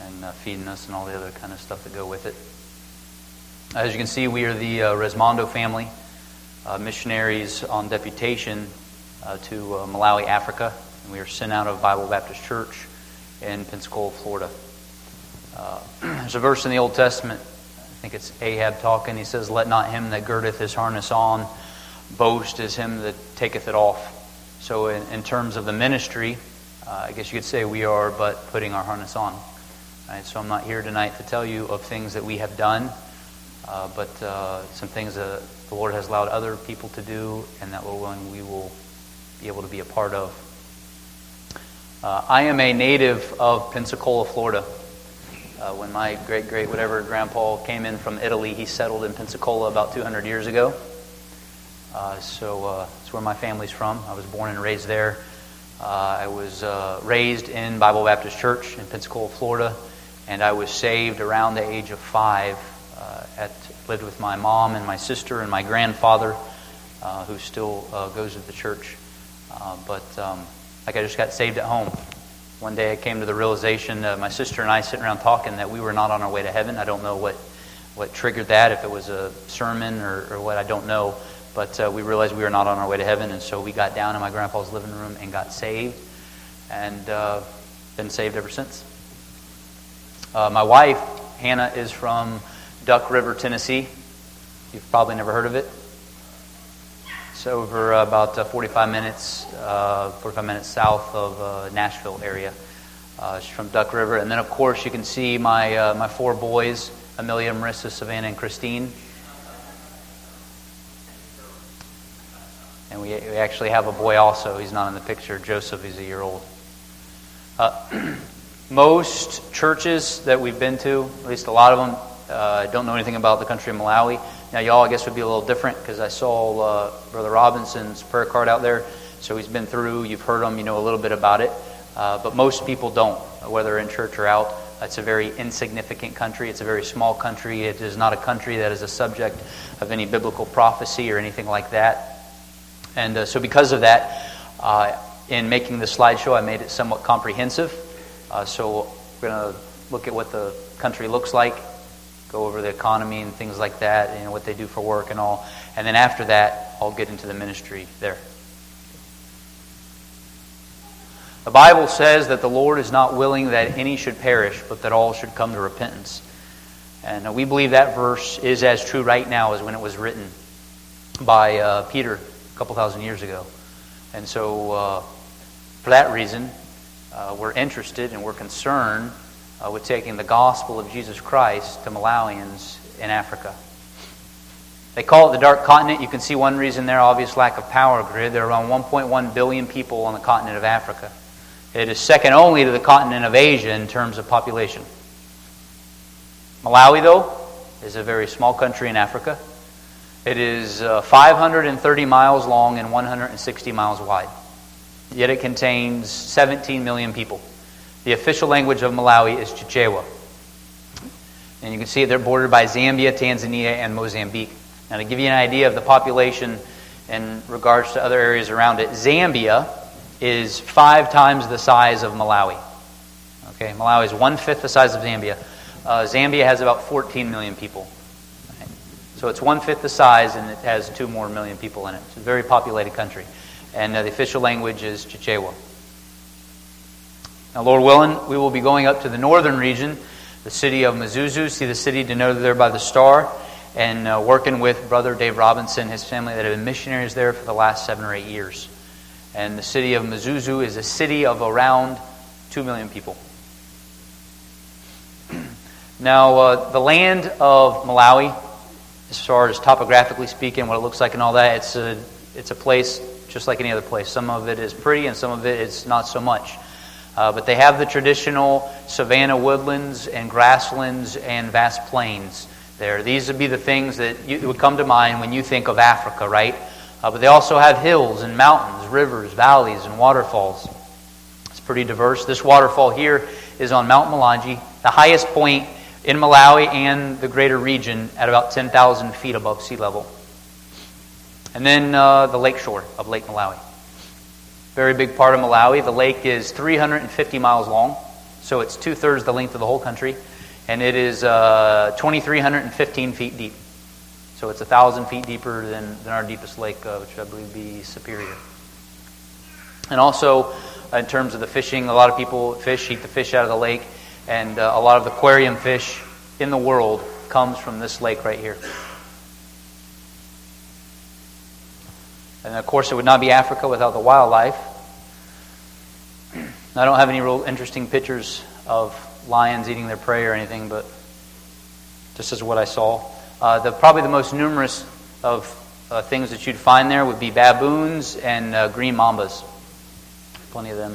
and feeding us and all the other kind of stuff that go with it. As you can see, we are the Resmondo family, missionaries on deputation to Malawi, Africa. And we are sent out of Bible Baptist Church in Pensacola, Florida. There's a verse in the Old Testament, I think it's Ahab talking. He says, "Let not him that girdeth his harness on boast as him that taketh it off." So in terms of the ministry, I guess you could say we are but putting our harness on. Right? So I'm not here tonight to tell you of things that we have done, but some things that the Lord has allowed other people to do, and that Lord willing we will be able to be a part of. I am a native of Pensacola, Florida. When my grandpa came in from Italy, he settled in Pensacola about 200 years ago. So that's where my family's from. I was born and raised there. I was raised in Bible Baptist Church in Pensacola, Florida, and I was saved around the age of 5. Lived with my mom and my sister and my grandfather, who still goes to the church. But I just got saved at home. One day I came to the realization, my sister and I sitting around talking, that we were not on our way to heaven. I don't know what triggered that, if it was a sermon or what, I don't know. But we realized we were not on our way to heaven, and so we got down in my grandpa's living room and got saved, and been saved ever since. My wife, Hannah, is from Duck River, Tennessee. You've probably never heard of it. It's over about 45 minutes south of Nashville area. She's from Duck River. And then, of course, you can see my 4 boys, Amelia, Marissa, Savannah, and Christine. And we actually have a boy also. He's not in the picture. Joseph, he's a year old. Most churches that we've been to, at least a lot of them, don't know anything about the country of Malawi. Now, y'all, I guess, would be a little different because I saw Brother Robinson's prayer card out there. So he's been through. You've heard him. You know a little bit about it. But most people don't, whether in church or out. It's a very insignificant country. It's a very small country. It is not a country that is a subject of any biblical prophecy or anything like that. And so because of that, in making the slideshow, I made it somewhat comprehensive. So we're going to look at what the country looks like, go over the economy and things like that, what they do for work and all. And then after that, I'll get into the ministry there. The Bible says that the Lord is not willing that any should perish, but that all should come to repentance. And we believe that verse is as true right now as when it was written by Peter a couple thousand years ago. And so for that reason, we're interested and we're concerned with taking the gospel of Jesus Christ to Malawians in Africa. They call it the Dark Continent. You can see one reason there, obvious lack of power grid. There are around 1.1 billion people on the continent of Africa. It is second only to the continent of Asia in terms of population. Malawi, though, is a very small country in Africa. It is 530 miles long and 160 miles wide. Yet it contains 17 million people. The official language of Malawi is Chichewa. And you can see they're bordered by Zambia, Tanzania, and Mozambique. Now, to give you an idea of the population in regards to other areas around it, Zambia is 5 times the size of Malawi. Okay, Malawi is 1/5 the size of Zambia. Zambia has about 14 million people. Right? So it's 1/5 the size, and it has 2 more million people in it. It's a very populated country. And the official language is Chichewa. Now, Lord willing, we will be going up to the northern region, the city of Mazuzu. See the city denoted there by the star. And working with Brother Dave Robinson and his family that have been missionaries there for the last 7 or 8 years. And the city of Mazuzu is a city of around 2 million people. Now, the land of Malawi, as far as topographically speaking, what it looks like and all that, it's a place just like any other place. Some of it is pretty and some of it is not so much. But they have the traditional savanna woodlands and grasslands and vast plains there. These would be the things that would come to mind when you think of Africa, right? But they also have hills and mountains, rivers, valleys, and waterfalls. It's pretty diverse. This waterfall here is on Mount Mulanje, the highest point in Malawi and the greater region at about 10,000 feet above sea level. And then the lakeshore of Lake Malawi. Very big part of Malawi. The lake is 350 miles long. So it's 2/3 the length of the whole country, and it is 2,315 feet deep. So it's 1,000 feet deeper than our deepest lake, which I believe would be Superior. And also, in terms of the fishing, a lot of people eat the fish out of the lake, and a lot of the aquarium fish in the world comes from this lake right here. And of course, it would not be Africa without the wildlife. I don't have any real interesting pictures of lions eating their prey or anything, but this is what I saw. Probably the most numerous of things that you'd find there would be baboons and green mambas. Plenty of them.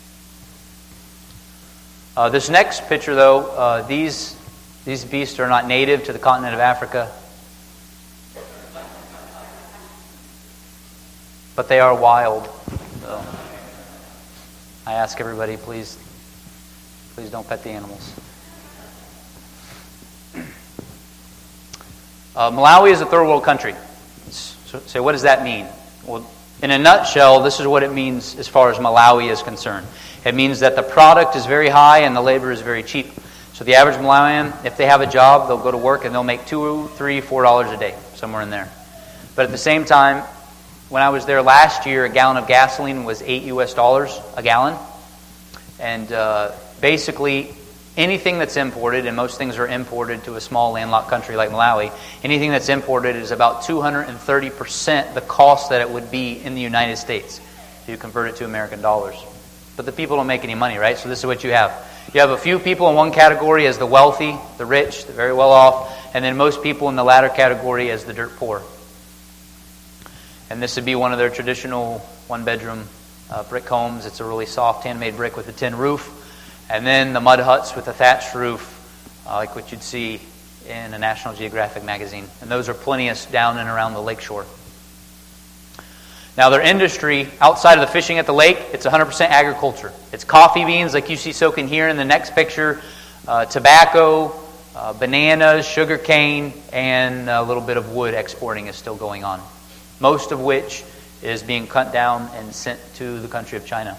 This next picture, though, these beasts are not native to the continent of Africa, but they are wild. So I ask everybody, please don't pet the animals. Malawi is a third world country. So what does that mean? Well, in a nutshell, this is what it means as far as Malawi is concerned. It means that the product is very high and the labor is very cheap. So the average Malawian, if they have a job, they'll go to work and they'll make $2, $3, $4 a day, somewhere in there. But at the same time, when I was there last year, a gallon of gasoline was $8 a gallon. And basically, anything that's imported, and most things are imported to a small landlocked country like Malawi, anything that's imported is about 230% the cost that it would be in the United States if you convert it to American dollars. But the people don't make any money, right? So this is what you have. You have a few people in one category as the wealthy, the rich, the very well off, and then most people in the latter category as the dirt poor. And this would be one of their traditional one-bedroom brick homes. It's a really soft handmade brick with a tin roof. And then the mud huts with a thatched roof, like what you'd see in a National Geographic magazine. And those are plenteous down and around the lakeshore. Now their industry, outside of the fishing at the lake, it's 100% agriculture. It's coffee beans like you see soaking here in the next picture, tobacco, bananas, sugar cane, and a little bit of wood exporting is still going on. Most of which is being cut down and sent to the country of China.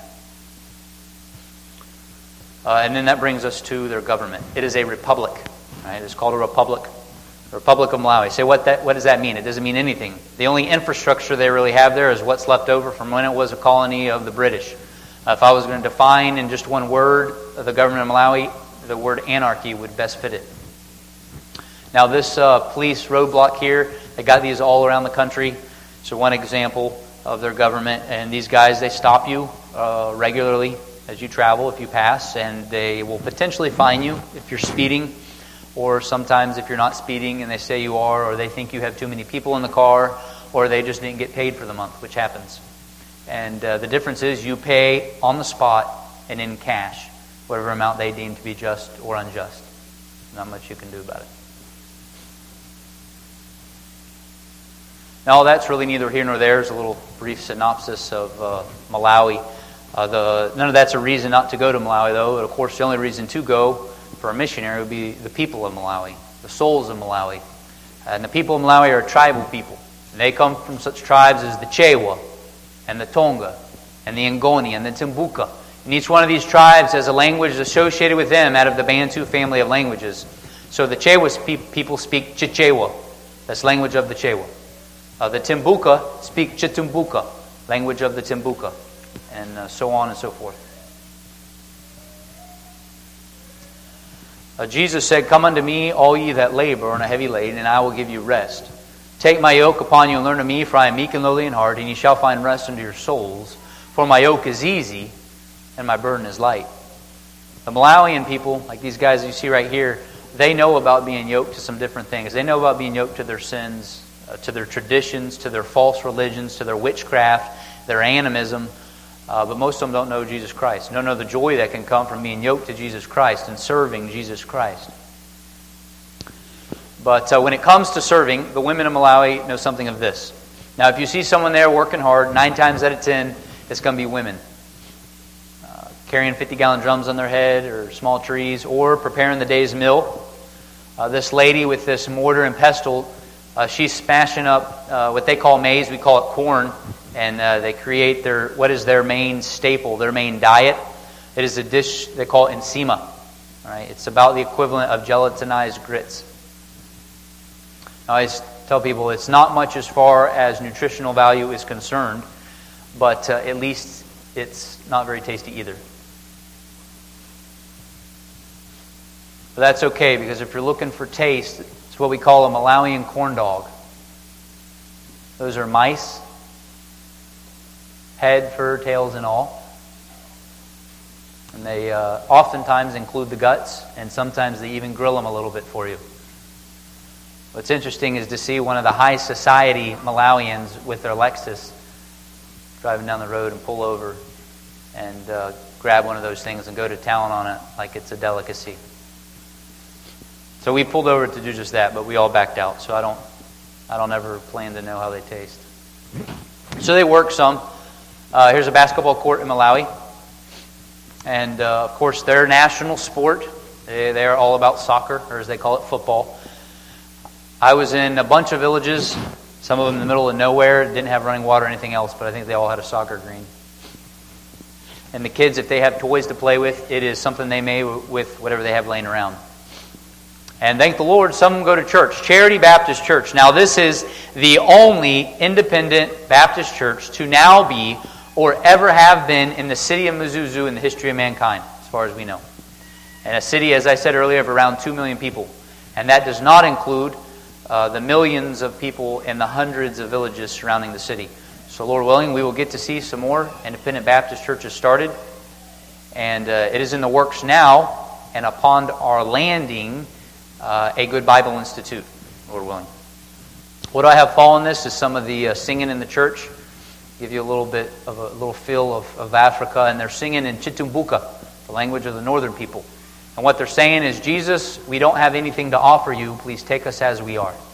And then that brings us to their government. It is a republic. Right? It's called a republic. The Republic of Malawi. Say, what does that mean? It doesn't mean anything. The only infrastructure they really have there is what's left over from when it was a colony of the British. If I was going to define in just one word the government of Malawi, the word anarchy would best fit it. Now this police roadblock here, they got these all around the country. So one example of their government, and these guys, they stop you regularly as you travel, if you pass, and they will potentially fine you if you're speeding, or sometimes if you're not speeding and they say you are, or they think you have too many people in the car, or they just didn't get paid for the month, which happens. And the difference is you pay on the spot and in cash, whatever amount they deem to be just or unjust. Not much you can do about it. Now, that's really neither here nor there. It's a little brief synopsis of Malawi. None of that's a reason not to go to Malawi, though. Of course, the only reason to go for a missionary would be the people of Malawi, the souls of Malawi. And the people of Malawi are tribal people. And they come from such tribes as the Chewa, and the Tonga, and the Ngoni, and the Timbuka. And each one of these tribes has a language associated with them out of the Bantu family of languages. So the Chewa people speak Chichewa. That's language of the Chewa. The Timbuka speak Chitumbuka, language of the Timbuka, and so on and so forth. Jesus said, "Come unto me, all ye that labor and are heavy laden, and I will give you rest. Take my yoke upon you and learn of me, for I am meek and lowly in heart, and ye shall find rest unto your souls. For my yoke is easy, and my burden is light." The Malawian people, like these guys you see right here, they know about being yoked to some different things. They know about being yoked to their sins, to their traditions, to their false religions, to their witchcraft, their animism. But most of them don't know Jesus Christ. Don't know the joy that can come from being yoked to Jesus Christ and serving Jesus Christ. But when it comes to serving, the women of Malawi know something of this. Now, if you see someone there working hard, 9 times out of 10, it's going to be women. Carrying 50-gallon drums on their head, or small trees, or preparing the day's meal. This lady with this mortar and pestle, she's smashing up what they call maize, we call it corn, and they create their main staple, their main diet. It is a dish they call ensima. All right? It's about the equivalent of gelatinized grits. Now, I tell people it's not much as far as nutritional value is concerned, but at least it's not very tasty either. But that's okay, because if you're looking for taste, it's what we call a Malawian corn dog. Those are mice, head, fur, tails, and all. And they oftentimes include the guts, and sometimes they even grill them a little bit for you. What's interesting is to see one of the high society Malawians with their Lexus driving down the road and pull over and grab one of those things and go to town on it like it's a delicacy. So we pulled over to do just that, but we all backed out. So I don't ever plan to know how they taste. So they work some. Here's a basketball court in Malawi. And of course, their national sport, they are all about soccer, or as they call it, football. I was in a bunch of villages, some of them in the middle of nowhere, didn't have running water or anything else, but I think they all had a soccer green. And the kids, if they have toys to play with, it is something they made with whatever they have laying around. And thank the Lord, some of them go to church. Charity Baptist Church. Now, this is the only independent Baptist church to now be or ever have been in the city of Mzuzu in the history of mankind, as far as we know. And a city, as I said earlier, of around 2 million people. And that does not include the millions of people in the hundreds of villages surrounding the city. So, Lord willing, we will get to see some more independent Baptist churches started. And it is in the works now, and upon our landing, a good Bible Institute, Lord willing. What do I have fall in this is some of the singing in the church. Give you a little bit of a little feel of Africa, and they're singing in Chitumbuka, the language of the northern people. And what they're saying is, Jesus, we don't have anything to offer you. Please take us as we are.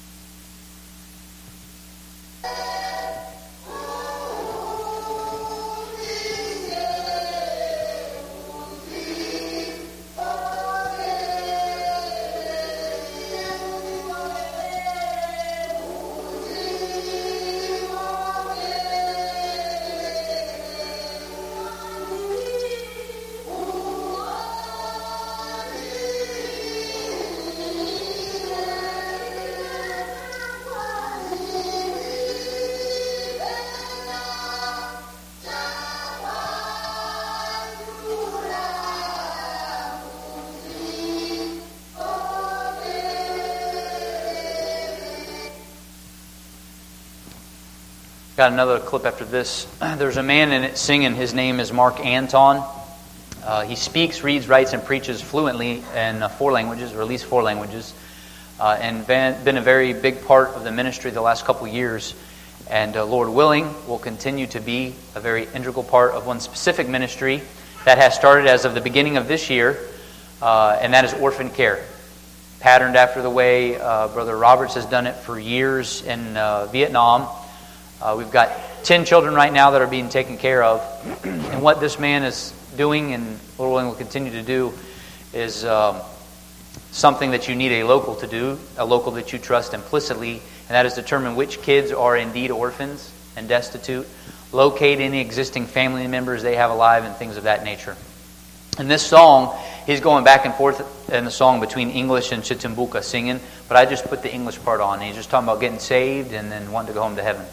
Got another clip after this. There's a man in it singing. His name is Mark Anton. He speaks, reads, writes, and preaches fluently in 4 languages, or at least 4 languages, and been a very big part of the ministry the last couple years. And Lord willing, will continue to be a very integral part of one specific ministry that has started as of the beginning of this year, and that is orphan care. Patterned after the way Brother Roberts has done it for years in Vietnam. We've got 10 children right now that are being taken care of. And what this man is doing, and Lord willing will continue to do, is something that you need a local to do, a local that you trust implicitly, and that is determine which kids are indeed orphans and destitute, locate any existing family members they have alive, and things of that nature. In this song, he's going back and forth in the song between English and Chitumbuka singing, but I just put the English part on. He's just talking about getting saved and then wanting to go home to heaven.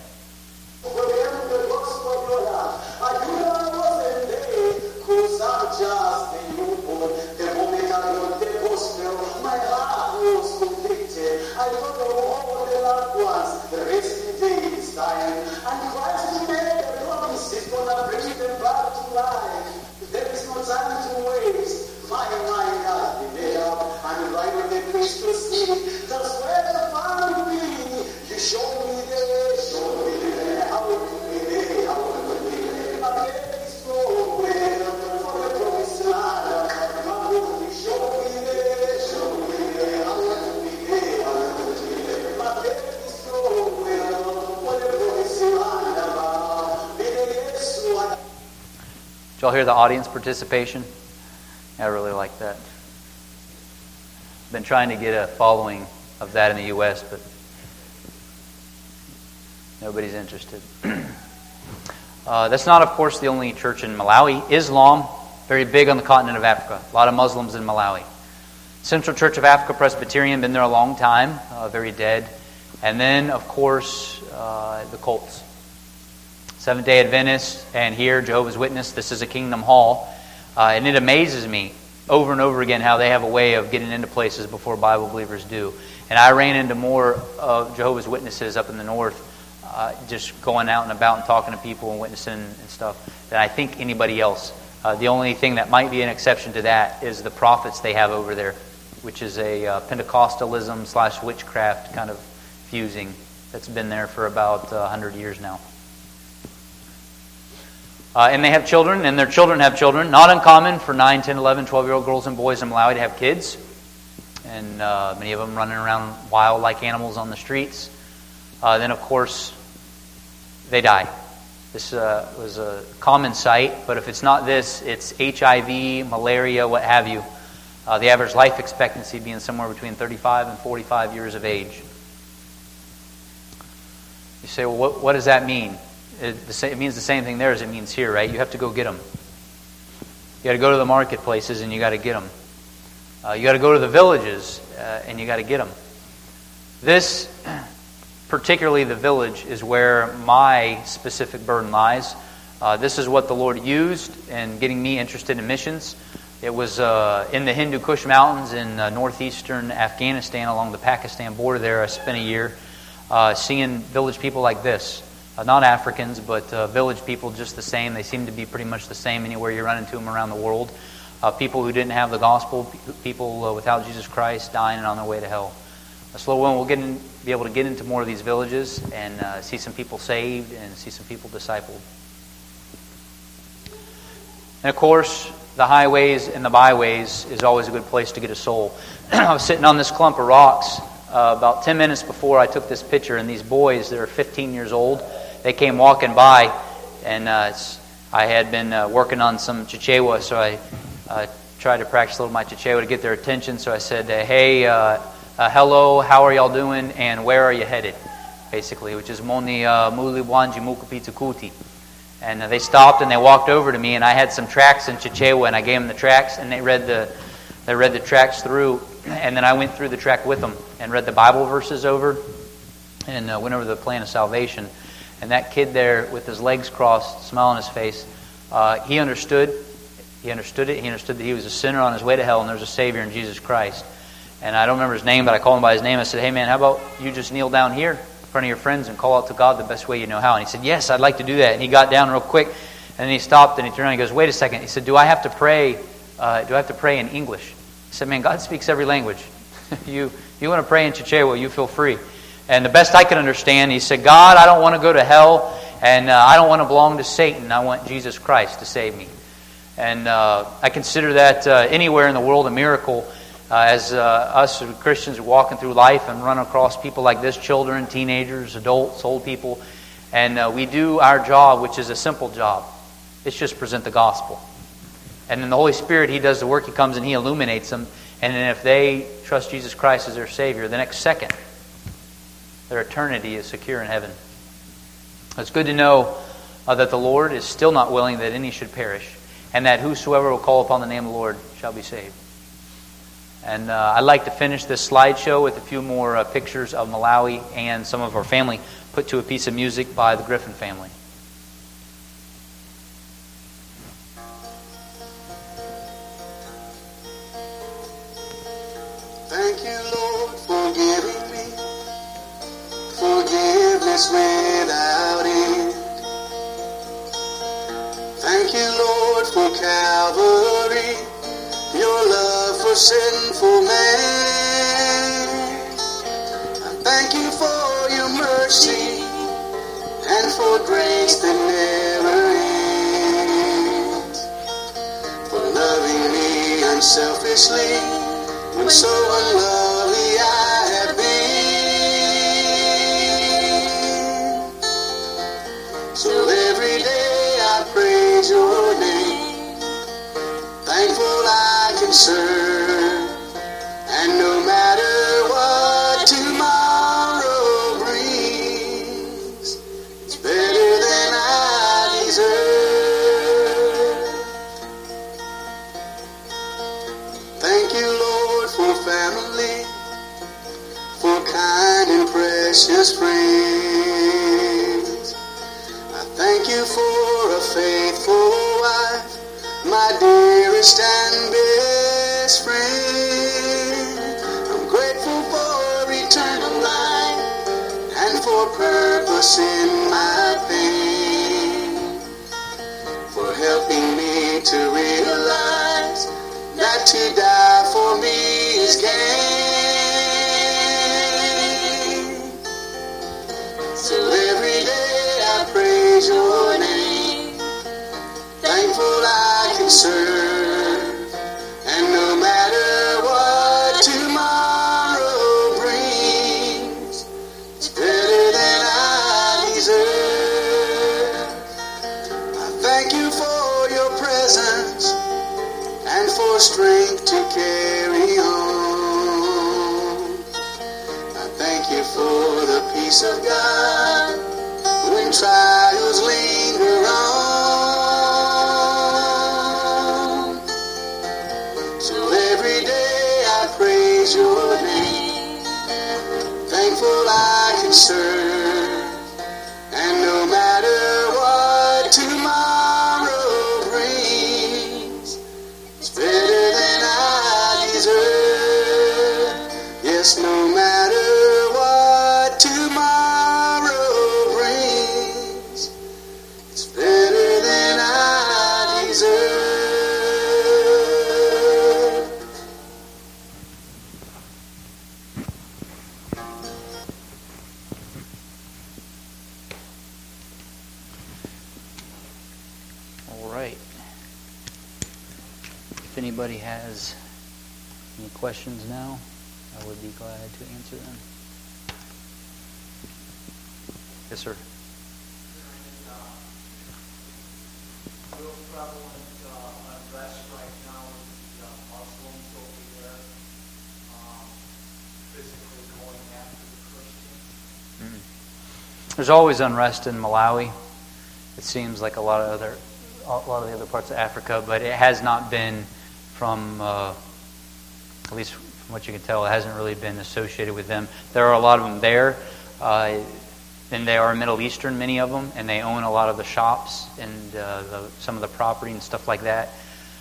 Did y'all hear the audience participation? I really like that. Been trying to get a following of that in the U.S., but nobody's interested. That's not, of course, the only church in Malawi. Islam, very big on the continent of Africa. A lot of Muslims in Malawi. Central Church of Africa Presbyterian, been there a long time, very dead. And then, of course, the cults. Seventh-day Adventists, and here, Jehovah's Witness. This is a Kingdom Hall. And it amazes me over and over again how they have a way of getting into places before Bible believers do. And I ran into more of Jehovah's Witnesses up in the north, just going out and about and talking to people and witnessing and stuff, than I think anybody else. The only thing that might be an exception to that is the prophets they have over there, which is a Pentecostalism / witchcraft kind of fusing that's been there for about 100 years now. And they have children, and their children have children. Not uncommon for 9, 10, 11, 12-year-old girls and boys in Malawi to have kids. And many of them running around wild like animals on the streets. Then, of course, they die. This was a common sight, but if it's not this, it's HIV, malaria, what have you. The average life expectancy being somewhere between 35 and 45 years of age. You say, well, what does that mean? It means the same thing there as it means here, right? You have to go get them. You got to go to the marketplaces and you got to get them. You got to go to the villages and you got to get them. This, particularly the village, is where my specific burden lies. This is what the Lord used in getting me interested in missions. It was in the Hindu Kush Mountains in northeastern Afghanistan along the Pakistan border there. I spent a year seeing village people like this. Not Africans, but village people just the same. They seem to be pretty much the same anywhere you run into them around the world. People who didn't have the gospel, people without Jesus Christ dying and on their way to hell. So we'll be able to get into more of these villages and see some people saved and see some people discipled. And of course, the highways and the byways is always a good place to get a soul. I was sitting on this clump of rocks about 10 minutes before I took this picture, and these boys that are 15 years old, they came walking by, and I had been working on some Chichewa, so I tried to practice a little of my Chichewa to get their attention. So I said, hey, hello, how are y'all doing, and where are you headed? Basically, which is Moni Muli Wanji Mukupitakuti. And they stopped and they walked over to me, and I had some tracts in Chichewa, and I gave them the tracts, and they read the tracts through, and then I went through the tract with them and read the Bible verses over, and went over the plan of salvation. And that kid there with his legs crossed, smile on his face, he understood. He understood it. He understood that he was a sinner on his way to hell, and there's a Savior in Jesus Christ. And I don't remember his name, but I called him by his name. I said, hey man, how about you just kneel down here in front of your friends and call out to God the best way you know how? And he said, yes, I'd like to do that. And he got down real quick, and then he stopped and he turned around and he goes, wait a second. He said, do I have to pray in English? I said, man, God speaks every language. You want to pray in Chichewa, you feel free. And the best I could understand, he said, God, I don't want to go to hell, and I don't want to belong to Satan. I want Jesus Christ to save me. And I consider that anywhere in the world a miracle, as us Christians are walking through life and run across people like this, children, teenagers, adults, old people, and we do our job, which is a simple job. It's just present the gospel. And then the Holy Spirit, He does the work. He comes and He illuminates them. And then if they trust Jesus Christ as their Savior, the next second, their eternity is secure in heaven. It's good to know that the Lord is still not willing that any should perish, and that whosoever will call upon the name of the Lord shall be saved. And I'd like to finish this slideshow with a few more pictures of Malawi and some of our family put to a piece of music by the Griffin family. Thank you, Lord, for giving me forgiveness without end. Thank you, Lord, for Calvary, your love for sinful man. I thank you for your mercy and for grace that never ends. For loving me unselfishly when so unlovely I have been. So every day I praise your name, thankful I can serve, and no matter what tomorrow brings, it's better than I deserve. kind and precious friends. I thank you for a faithful wife, my dearest and best friend. I'm grateful for eternal life and for purpose in my pain, for helping me to realize that to die for me is gain. So every day I praise your name, thankful I can serve, and no matter what tomorrow brings, it's better than I deserve. I thank you for your presence and for strength to carry on. I thank you for the peace of God when trials linger on. So every day I praise your name, thankful I can serve, and no matter what tomorrow brings, it's better than I deserve. Yes, no matter what tomorrow brings, it's better than I deserve. All right. If anybody has any questions now, I would be glad to answer them. Yes, sir. Real prevalent unrest right now with the Muslims over there, physically going after the Christians. There's always unrest in Malawi. It seems like a lot of the other parts of Africa, but it has not been from, at least from what you can tell, it hasn't really been associated with them. There are a lot of them there, and they are Middle Eastern, many of them, and they own a lot of the shops and some of the property and stuff like that.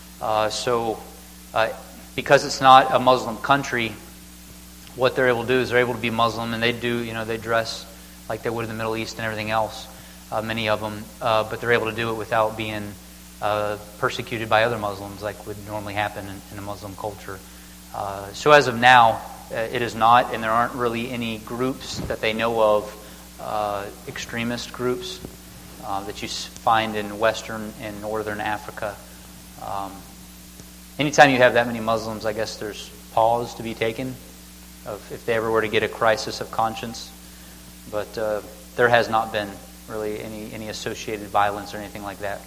Because it's not a Muslim country, what they're able to do is they're able to be Muslim, and they dress like they would in the Middle East and everything else, many of them, but they're able to do it without being persecuted by other Muslims like would normally happen in a Muslim culture. So as of now, it is not, and there aren't really any groups that they know of, extremist groups that you find in Western and Northern Africa. Anytime you have that many Muslims, I guess there's pause to be taken of if they ever were to get a crisis of conscience. But there has not been really any associated violence or anything like that.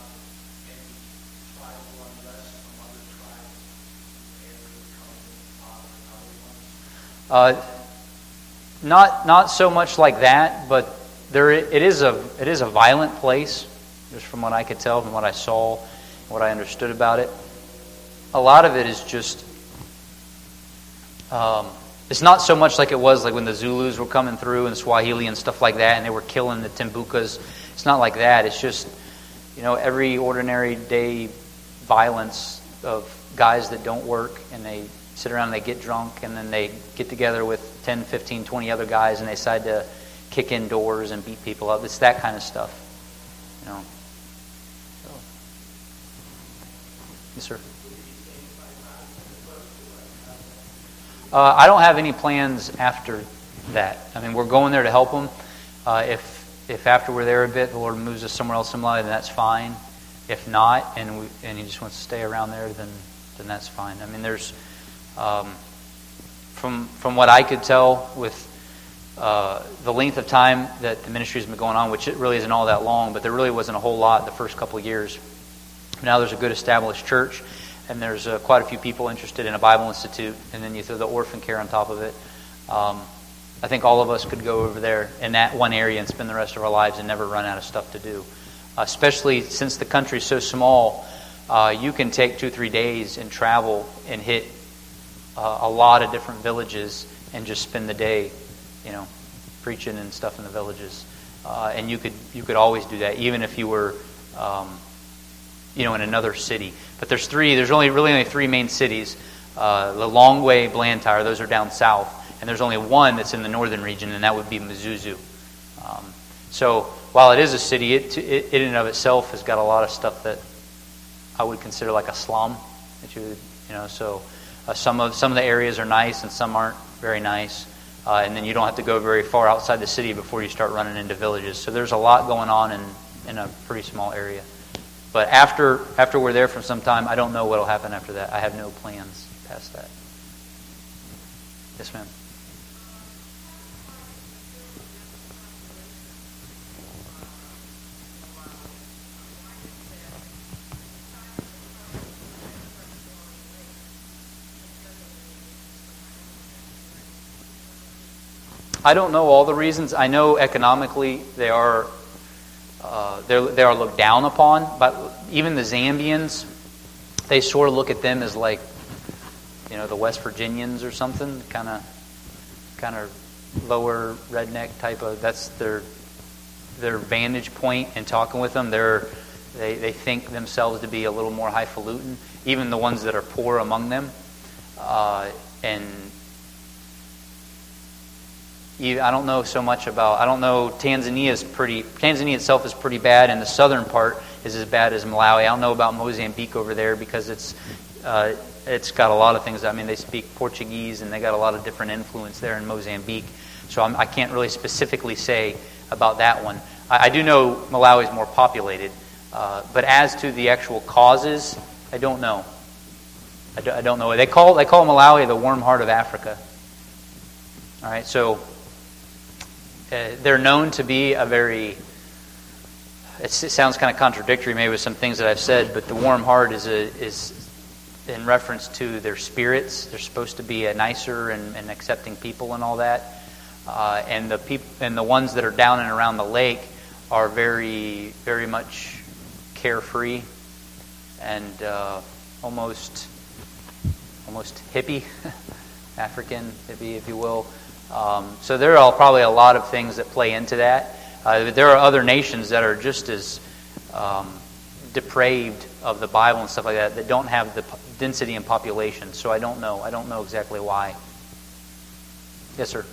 Not so much like that, but it is a violent place, just from what I could tell, from what I saw, what I understood about it. A lot of it is just it's not so much like it was like when the Zulus were coming through and Swahili and stuff like that, and they were killing the Timbukas. It's not like that. It's just every ordinary day violence of guys that don't work, and they sit around and they get drunk, and then they get together with 10, 15, 20 other guys, and they decide to kick in doors and beat people up. It's that kind of stuff. So. Yes, sir. I don't have any plans after that. I mean, we're going there to help them. If after we're there a bit, the Lord moves us somewhere else similar, then that's fine. If not, and He just wants to stay around there, then that's fine. I mean, there's from what I could tell with the length of time that the ministry has been going on, which it really isn't all that long, but there really wasn't a whole lot the first couple of years. Now there's a good established church, and there's quite a few people interested in a Bible Institute, and then you throw the orphan care on top of it. I think all of us could go over there in that one area and spend the rest of our lives and never run out of stuff to do. Especially since the country's so small, you can take 2-3 days and travel and hit a lot of different villages and just spend the day, preaching and stuff in the villages. And you could always do that, even if you were, in another city. But there's really only three main cities: Lilongwe, Blantyre. Those are down south, and there's only one that's in the northern region, and that would be Mzuzu. So while it is a city, it in and of itself has got a lot of stuff that I would consider like a slum. So some of the areas are nice and some aren't very nice. And then you don't have to go very far outside the city before you start running into villages. So there's a lot going on in a pretty small area. But after we're there for some time, I don't know what will happen after that. I have no plans past that. Yes, ma'am. I don't know all the reasons. I know economically they are looked down upon, but even the Zambians, they sort of look at them as like, the West Virginians or something, kind of lower redneck type of. That's their vantage point in talking with them. They think themselves to be a little more highfalutin, even the ones that are poor among them, and. I don't know so much about. I don't know. Tanzania itself is pretty bad, and the southern part is as bad as Malawi. I don't know about Mozambique over there because it's got a lot of things. I mean, they speak Portuguese, and they got a lot of different influence there in Mozambique. So I can't really specifically say about that one. I do know Malawi is more populated, but as to the actual causes, I don't know. I don't know. They call Malawi the warm heart of Africa. All right, so. They're known to be a very. It sounds kind of contradictory, maybe with some things that I've said, but the warm heart is in reference to their spirits. They're supposed to be a nicer and accepting people and all that. And the ones that are down and around the lake are very, very much carefree and almost hippie, African hippie, if you will. So there are probably a lot of things that play into that. There are other nations that are just as depraved of the Bible and stuff like that don't have the density in population. So I don't know. I don't know exactly why. Yes, sir.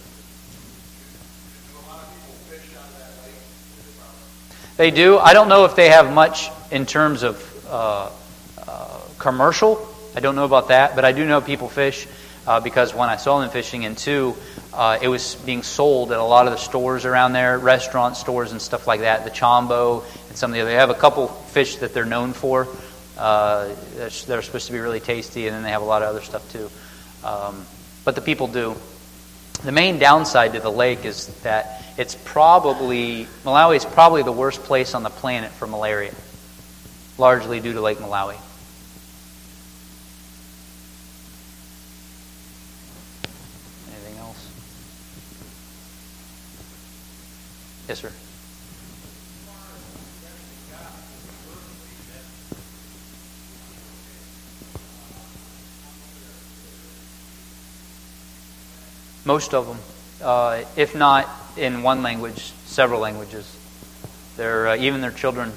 They do. I don't know if they have much in terms of commercial. I don't know about that, but I do know people fish. Because when I saw them fishing, and two, it was being sold at a lot of the stores around there, restaurant stores and stuff like that. The Chombo and some of the other. They have a couple fish that they're known for. They're supposed to be really tasty, and then they have a lot of other stuff too. But the people do. The main downside to the lake is that Malawi is probably the worst place on the planet for malaria, largely due to Lake Malawi. Yes, sir. Most of them, if not in one language, several languages. Even their children.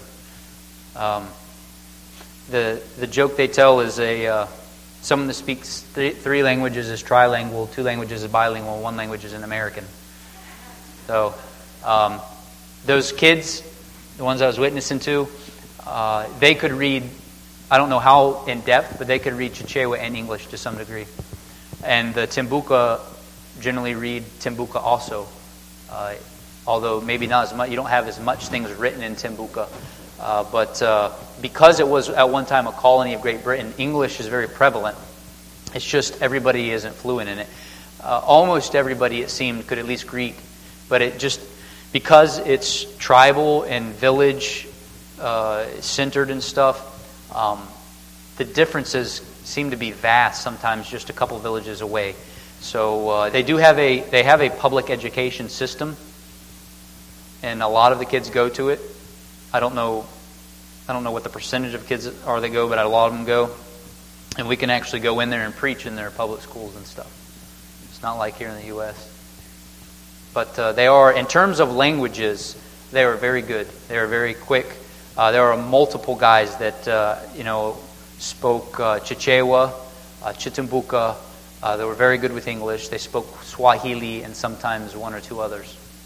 The joke they tell is someone that speaks three languages is trilingual, 2 languages is bilingual, 1 language is an American. So. Those kids, the ones I was witnessing to, they could read, I don't know how in depth, but they could read Chichewa and English to some degree. And the Timbuka generally read Timbuka also, although maybe not as much. You don't have as much things written in Timbuka. But because it was at one time a colony of Great Britain, English is very prevalent. It's just everybody isn't fluent in it. Almost everybody, it seemed, could at least greet, but it just... Because it's tribal and village centered and stuff, the differences seem to be vast. Sometimes just a couple villages away. So they have a public education system, and a lot of the kids go to it. I don't know what the percentage of kids are that go, but a lot of them go. And we can actually go in there and preach in their public schools and stuff. It's not like here in the U.S. But they are, in terms of languages, they are very good. They are very quick. There are multiple guys that spoke Chichewa, Chitumbuka. They were very good with English. They spoke Swahili and sometimes one or two others.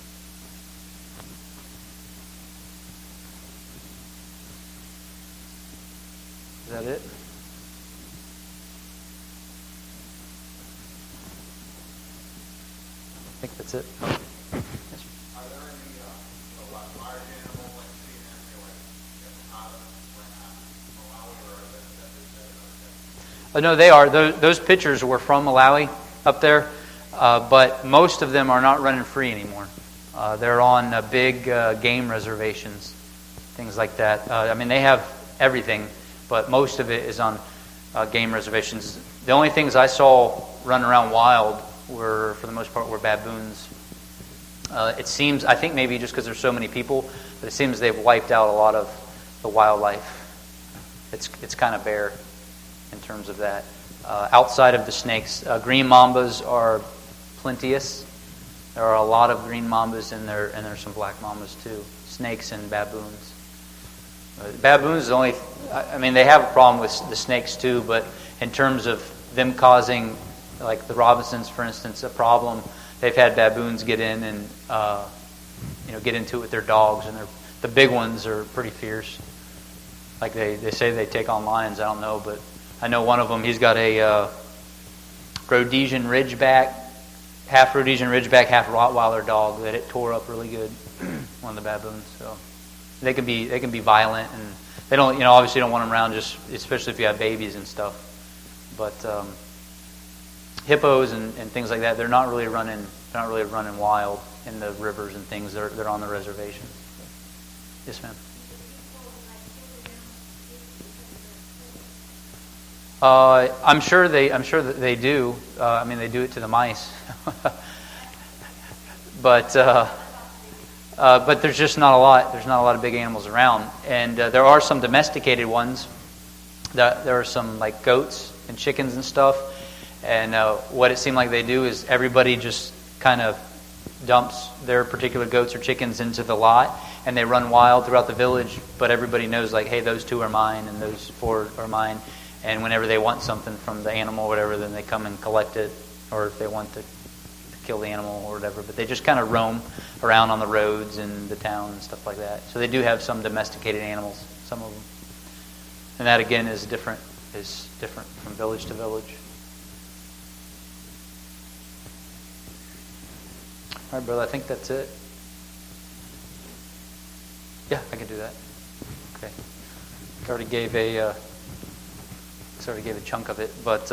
Is that it? I think that's it. Oh. Yes. Are there any large animals like sea animals, like hippopotamus, Malawi, or are they? No, they are. Those pictures were from Malawi up there, but most of them are not running free anymore. They're on big game reservations, things like that. They have everything, but most of it is on game reservations. The only things I saw running around wild were, for the most part, were baboons. It seems, I think maybe just because there's so many people, but it seems they've wiped out a lot of the wildlife. It's kind of bare in terms of that. Outside of the snakes, green mambas are plenteous. There are a lot of green mambas in there, and there's some black mambas too. Snakes and baboons. Baboons is only, they have a problem with the snakes too, but in terms of them causing, like the Robinsons, for instance, a problem, they've had baboons get in and get into it with their dogs, and the big ones are pretty fierce. Like they say they take on lions. I don't know, but I know one of them. He's got a Rhodesian Ridgeback, half Rhodesian Ridgeback, half Rottweiler dog that it tore up really good. One of the baboons. So they can be violent, and they don't obviously don't want them around, just especially if you have babies and stuff. But hippos and things like that, they're not really running wild in the rivers and things. They're on the reservation. Yes, ma'am. I'm sure that they do. They do it to the mice, but there's just not a lot. There's not a lot of big animals around, and there are some domesticated ones. There are some like goats and chickens and stuff. And what it seemed like they do is everybody just kind of dumps their particular goats or chickens into the lot, and they run wild throughout the village. But everybody knows, like, hey, those 2 are mine, and those 4 are mine. And whenever they want something from the animal or whatever, then they come and collect it, or if they want to kill the animal or whatever. But they just kind of roam around on the roads and the town and stuff like that. So they do have some domesticated animals, some of them. And that, again, is different from village to village. All right, brother, I think that's it. Yeah, I can do that. Okay. I already gave a chunk of it, but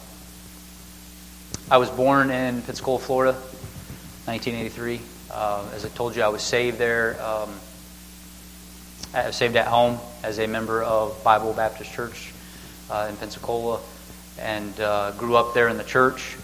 I was born in Pensacola, Florida, 1983. As I told you, I was saved there. I was saved at home as a member of Bible Baptist Church in Pensacola, and grew up there in the church.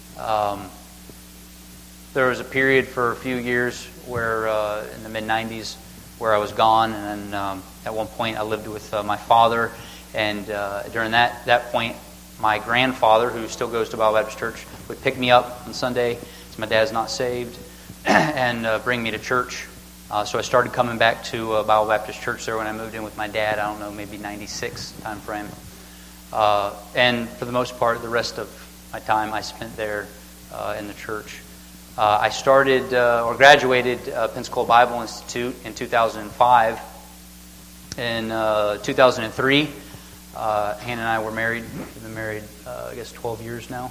There was a period for a few years where, in the mid-'90s, where I was gone, and then at one point I lived with my father, and during that point, my grandfather, who still goes to Bible Baptist Church, would pick me up on Sunday, so my dad's not saved, and bring me to church. So I started coming back to Bible Baptist Church there when I moved in with my dad, I don't know, maybe 96 time frame. And for the most part, the rest of my time I spent there in the church. I started or graduated Pensacola Bible Institute in 2005. In 2003, Hannah and I were married. We've been married, 12 years now.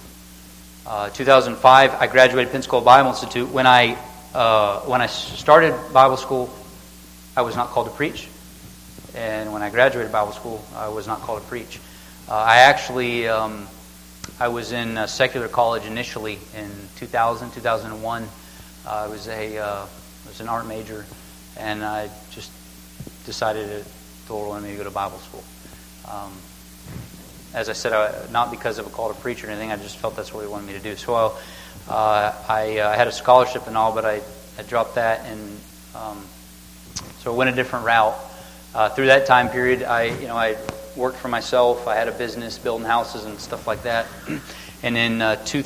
2005, I graduated Pensacola Bible Institute. When I started Bible school, I was not called to preach. And when I graduated Bible school, I was not called to preach. I was in secular college initially in 2001. I was an art major, and I just decided that the Lord wanted me to go to Bible school. As I said, not because of a call to preach or anything. I just felt that's what He wanted me to do. So I had a scholarship and all, but I dropped that, and so I went a different route. Through that time period, I worked for myself. I had a business building houses and stuff like that. And in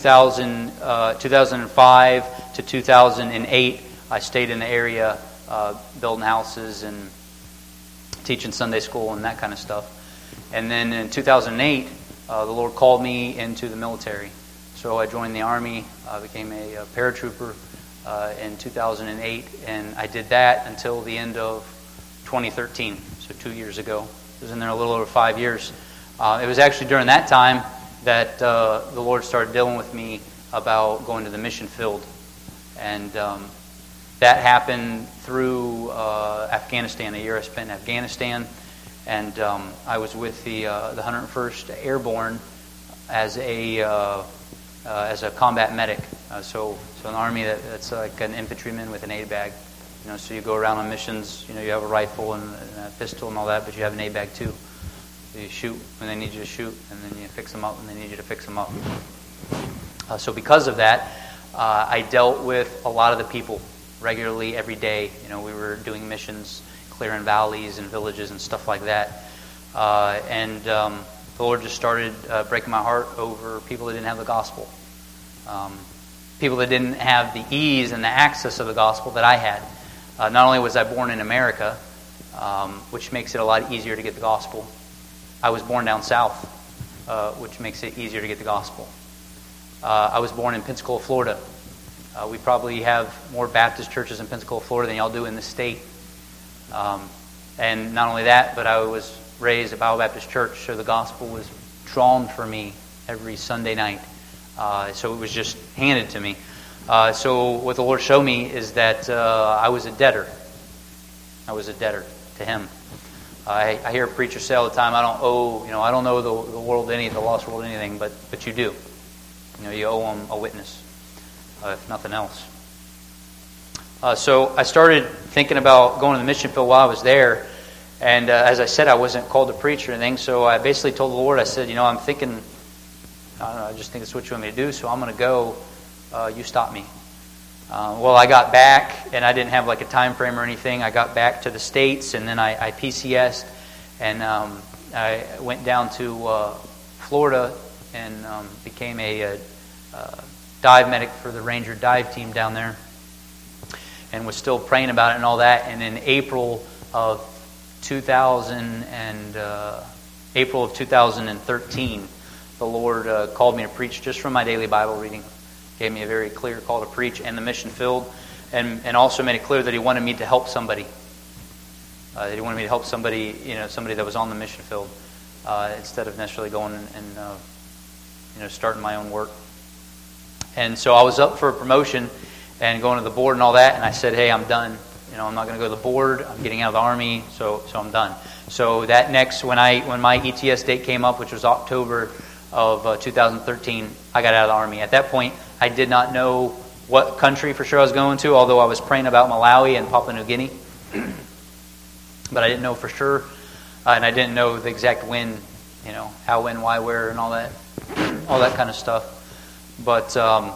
2005 to 2008, I stayed in the area building houses and teaching Sunday school and that kind of stuff. And then in 2008, the Lord called me into the military. So I joined the Army, became a paratrooper in 2008, and I did that until the end of 2013, so 2 years ago. I was in there a little over 5 years. It was actually during that time that the Lord started dealing with me about going to the mission field. And that happened through Afghanistan, a year I spent in Afghanistan. And I was with the 101st Airborne as a combat medic. So an army that's like an infantryman with an aid bag. So you go around on missions. You have a rifle and a pistol and all that, but you have an aid bag too. So you shoot when they need you to shoot, and then you fix them up when they need you to fix them up. So because of that, I dealt with a lot of the people regularly every day. We were doing missions, clearing valleys and villages and stuff like that. And the Lord just started breaking my heart over people that didn't have the gospel. People that didn't have the ease and the access of the gospel that I had. Not only was I born in America, which makes it a lot easier to get the gospel, I was born down south, which makes it easier to get the gospel. I was born in Pensacola, Florida. We probably have more Baptist churches in Pensacola, Florida than y'all do in the state. And not only that, but I was raised at Bible Baptist Church, so the gospel was drawn for me every Sunday night. So it was just handed to me. So what the Lord showed me is that I was a debtor. I was a debtor to Him. I hear preachers say all the time, I don't owe the world the lost world anything, but you do. You owe them a witness, if nothing else. So I started thinking about going to the mission field while I was there, and as I said, I wasn't called to preach or anything, so I basically told the Lord, I said, I'm thinking, I don't know, I just think it's what you want me to do, so I'm going to go, you stop me. Well, I got back, and I didn't have like a time frame or anything. I got back to the States, and then I PCS'd, and I went down to Florida and became a dive medic for the Ranger dive team down there, and was still praying about it and all that. And in April of 2013, the Lord called me to preach just from my daily Bible reading. Gave me a very clear call to preach and the mission field, and also made it clear that He wanted me to help somebody. That He wanted me to help somebody, somebody that was on the mission field, instead of necessarily going and starting my own work. And so I was up for a promotion and going to the board and all that, and I said, hey, I'm done. I'm not going to go to the board. I'm getting out of the Army, so I'm done. So that next, when my ETS date came up, which was October of 2013, I got out of the Army. At that point, I did not know what country for sure I was going to, although I was praying about Malawi and Papua New Guinea. But I didn't know for sure, and I didn't know the exact when, how, when, why, where, and all that kind of stuff. But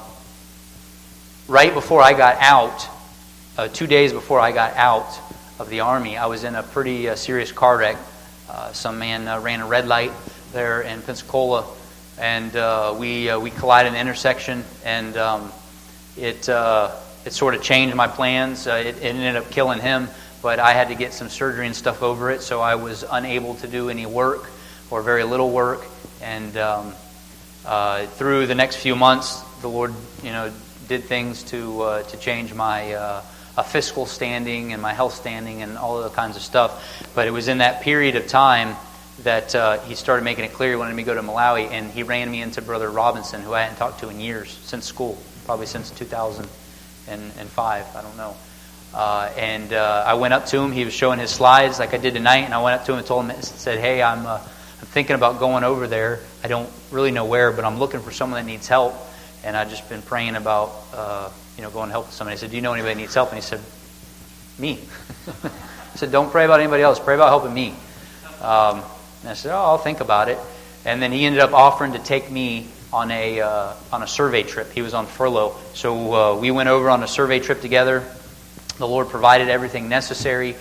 right before I got out, 2 days before I got out of the Army, I was in a pretty serious car wreck. Some man ran a red light there in Pensacola, and we collided in an intersection, and it sort of changed my plans. It ended up killing him, but I had to get some surgery and stuff over it, so I was unable to do any work or very little work. And through the next few months, the Lord, did things to change my fiscal standing and my health standing and all of the kinds of stuff. But it was in that period of time that He started making it clear He wanted me to go to Malawi, and He ran me into Brother Robinson, who I hadn't talked to in years, since school, probably since 2005, I don't know. And I went up to him. He was showing his slides like I did tonight, and I went up to him and told him, said, hey, I'm thinking about going over there. I don't really know where, but I'm looking for someone that needs help. And I've just been praying about, going to help somebody. I said, do you know anybody that needs help? And he said, me. I said, don't pray about anybody else. Pray about helping me. And I said, I'll think about it. And then he ended up offering to take me on a survey trip. He was on furlough. So we went over on a survey trip together. The Lord provided everything necessary.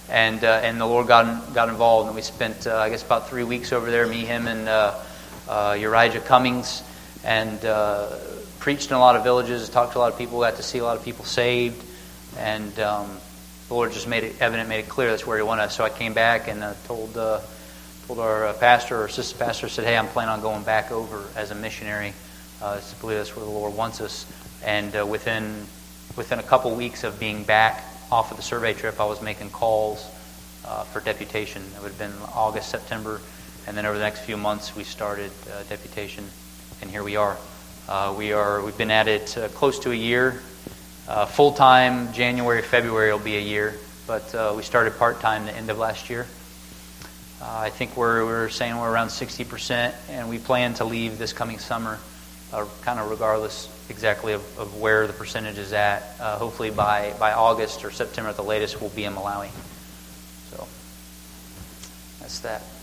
And the Lord got involved, and we spent, I guess, about 3 weeks over there, me, him, and Uriah Cummings, and preached in a lot of villages, talked to a lot of people, got to see a lot of people saved, and the Lord just made it evident, made it clear that's where He wanted us. So I came back and told our pastor or assistant pastor, said, hey, I'm planning on going back over as a missionary. I believe that's where the Lord wants us. And within a couple weeks of being back off of the survey trip, I was making calls for deputation. It would have been August, September, and then over the next few months we started deputation, and here we are. We've been at it close to a year. Full-time, January, February will be a year, but we started part-time the end of last year. I think we're saying we're around 60%, and we plan to leave this coming summer, kind of regardless exactly of where the percentage is at. Hopefully by August or September at the latest, we'll be in Malawi. So that's that.